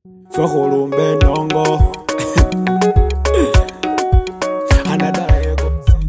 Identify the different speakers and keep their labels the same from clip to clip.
Speaker 1: Fehulumbe nongo Anadaego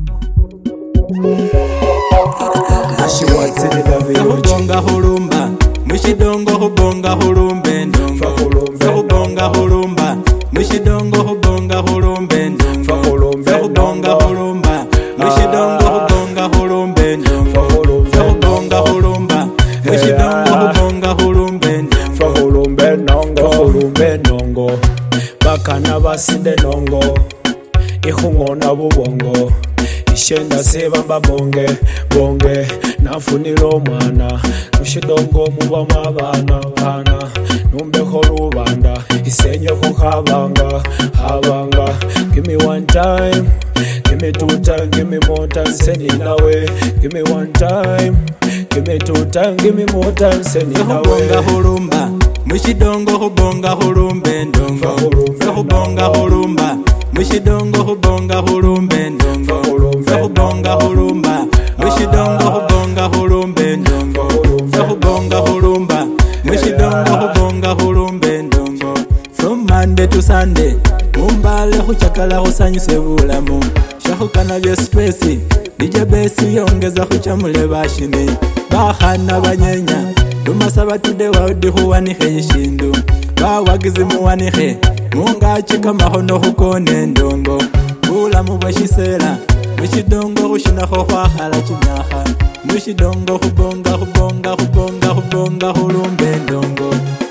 Speaker 1: Ashiwatsirida viyoji
Speaker 2: Fehubonga hulumba Mwishidongo hubonga hulumbe ndongo Fehubonga hulumba Mwishidongo hubonga hulumbe ndongo Fehubonga hulumba Mwishidongo hubonga hulumbe ndongo Fehubonga hulumba Mwishidongo hubonga hulumbe ndongo
Speaker 1: Fehulumbe nongo Fehulumbe nongo Bakana basinde nongo Ihungona bubongo Ishenda sebamba bonge bonge nafunilo mwana mushidongo mubama abana numbeho rubanda isenyeko habanga give me one time give me two time give me more time send it away give me one time give me two time give me more time send it away
Speaker 2: Fehubonga hulumba Mwishidongo hubonga hulumbe ndongo Fehubonga hulumba Mwishidongo hubonga hulumbe ndongo Fehubonga hulumba Mwishidongo hubonga hulumbe ndongo Fehubonga hulumba Mwishidongo hubonga hulumbe ndongo From Monday to Sunday Mumbale huchakala husanyuse bulamu Shahukana bye stressi DJ Besi yongeza huchamule bashini Bahana banyenya Dumasaba tude waudi huwanihe yishindu Bawagizi muwanihe Munga chika mahono hukone ndongo Bulamu bwashisela Mwishidongo hushinaho hwahala chinyaha Mwishidongo hubonga hubonga hubonga hubonga hulumbe ndongo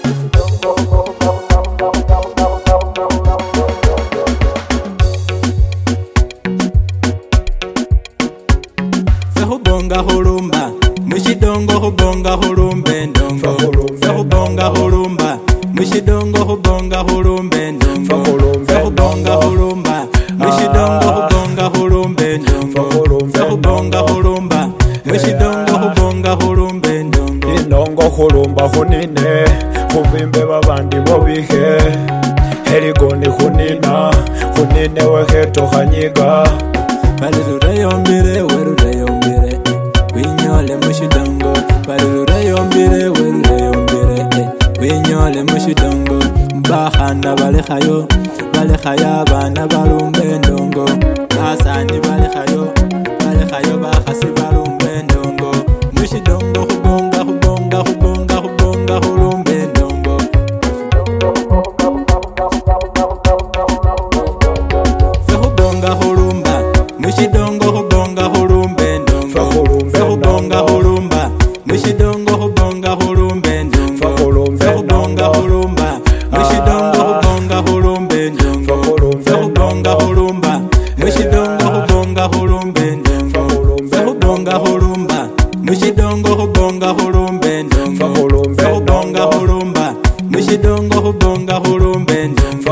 Speaker 2: Fehubonga hulumba Mwishidongo hubonga hulumbe ndongo Fehubonga hulumba Mwishidongo hubonga hulumbe ndongo Fehubonga hulumba Mwishidongo hubonga hulumbe ndongo Fehubonga hulumba Mwishidongo hubonga hulumbe ndongo
Speaker 1: Indongo hulumba hunine huvimbe babandi bobihe Heligoni hunine weheto hanyiga
Speaker 2: Balirure yombire werure yombire Winyole mwishidongo Balirure yombire werure yombire Winyole mwishidongo Bahana balehayo abana balumbe ndongo Basani balehayo bahasi balumbe ndongo Mwishidongo hubonga hubonga hubonga hubonga hulumbe ndongo Fehubonga hulumba Mwishidongo hubonga hulumbe ndongo Fehubonga hulumba Mwishidongo hubonga hulumbe ndongo Fehubonga hulumba Mwishidongo hubonga hulumbe ndongo Fehubonga hulumba Mwishidongo hubonga hulumbe ndongo Fehubonga hulumba Mwishidongo hubonga hulumbe ndongo Fehubonga hulumba Mwishidongo hubonga hulumbe ndongo